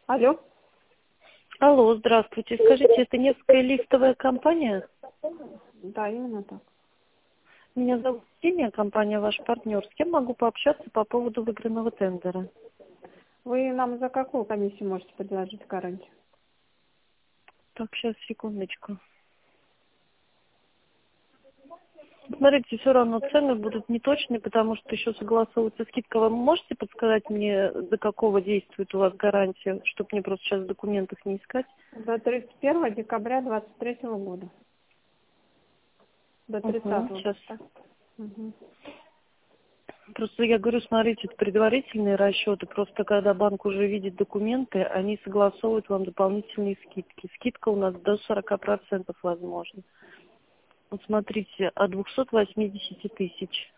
Алло. Алло, здравствуйте. Скажите, это Невская лифтовая компания? Да, именно так. Меня зовут Ксения, компания «Ваш партнер». С кем могу пообщаться по поводу выигранного тендера? Вы нам за какую комиссию можете предложить гарантию? Так, сейчас, секундочку. Смотрите, все равно цены будут неточные, потому что еще согласовывается скидка. Вы можете подсказать мне, до какого действует у вас гарантия, чтобы мне просто сейчас в документах не искать? До 31 декабря 2023 года. До 30-го. Сейчас. Так? Угу. Просто я говорю, смотрите, это предварительные расчеты. Просто когда банк уже видит документы, они согласовывают вам дополнительные скидки. Скидка у нас до 40% возможна. Вот смотрите, от 280 тысяч.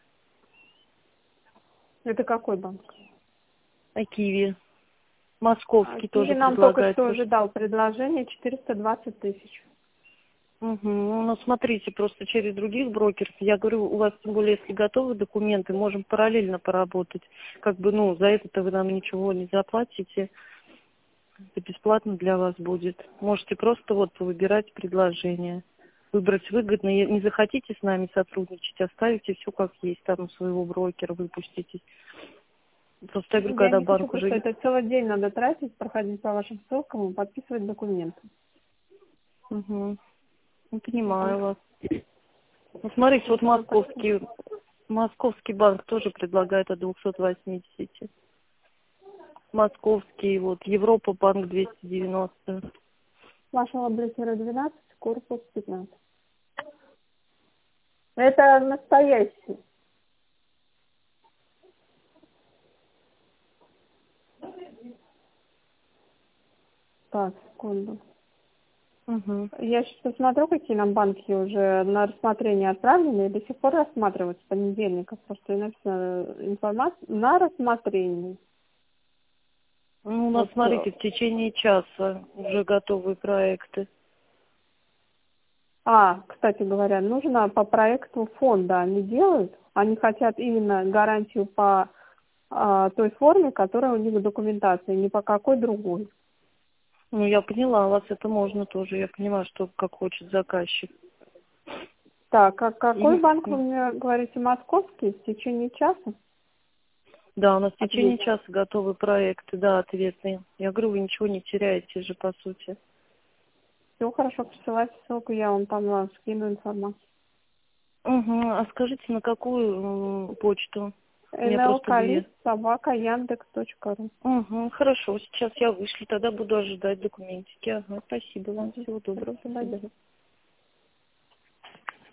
Это какой банк? А Киви. Московский Киви тоже нам только предлагает. что уже дал предложение 420 тысяч. Угу. Ну, смотрите, просто через других брокеров. Я говорю, у вас, тем более, если готовы документы, можем параллельно поработать. Как бы, ну, за это-то вы нам ничего не заплатите. Это бесплатно для вас будет. Можете просто вот выбирать предложение. Выбрать выгодно. Не захотите с нами сотрудничать, оставите все как есть, там у своего брокера выпустите. Просто я говорю, Я когда не хочу, банк просто уже... это целый день надо тратить, проходить по вашим ссылкам и подписывать документы. Угу. Не понимаю Мгм. вас. Ну, смотрите, вот Ну, спасибо. Московский банк тоже предлагает от 280. Московский, вот, Европа банк 290. Ваша лаборатория 12, корпус 15. Это настоящий. Так, секунду. Угу. Я сейчас посмотрю, какие нам банки уже на рассмотрение отправлены, и до сих пор рассматриваются с понедельника. Просто написано информация на рассмотрение. Ну, у нас, Вот. смотрите, в течение часа уже готовые проекты. Кстати говоря, нужно по проекту фонда они делают. Они хотят именно гарантию по той форме, которая у них в документации, не по какой другой. Ну, я поняла, у вас это можно тоже. Я понимаю, что как хочет заказчик. Так, а какой И, банк вы мне говорите, московский, в течение часа? да, у нас в течение Ответь. часа готовы проекты, да, ответные. Я говорю, вы ничего не теряете же, по сути. Все хорошо, присылайте ссылку, я вам там скину информацию. Угу. А скажите, на какую почту? У меня просто две. nlkalist@yandex.ru. Угу, хорошо, сейчас я вышлю, тогда буду ожидать документики. Ага, спасибо вам, всего доброго, до Спасибо. свидания.